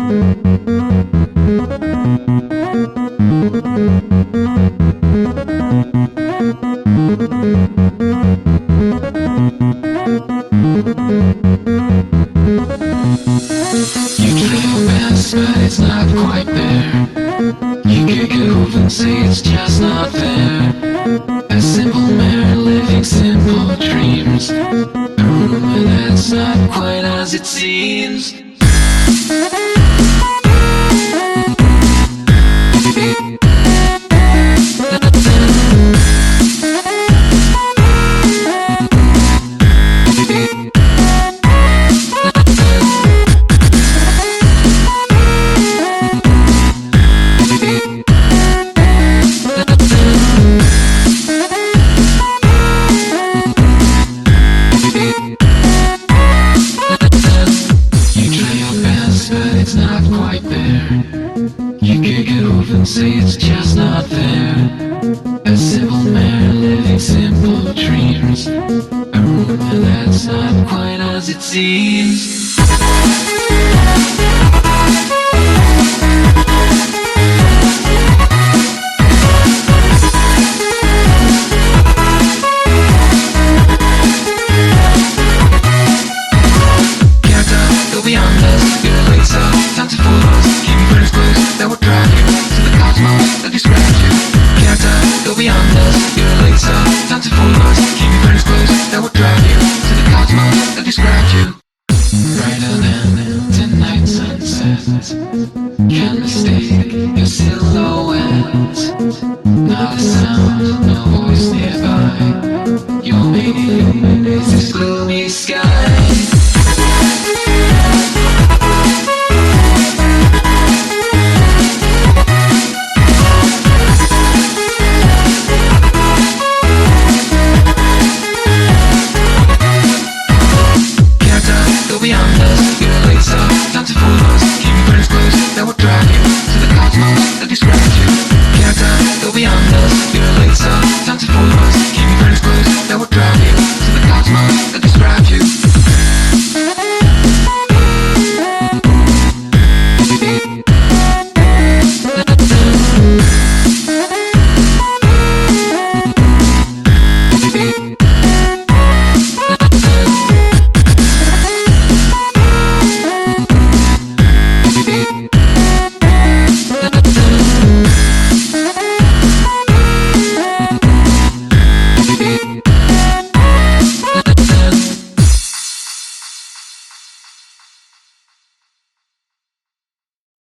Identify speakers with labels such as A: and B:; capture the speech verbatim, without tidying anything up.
A: But it's not quite there. You kick it over and say it's just not there. A simple mare living simple dreams. A rumor that's not quite as it seems. It's not quite there. You kick it over and say it's just not there. A simple mare living simple dreams. A rumor that's not quite as it seems. Beyond us, you're a laser, time to fool us. Keep me friends close, that will drive you to the cosmos that describes you. Character, go beyond us, you're a laser, time to fool us. Keep me friends close, that will drive you to the cosmos that describes you. Brighter than tonight's sunset, can't mistake your silhouette. Not a sound, no voice nearby. You're me.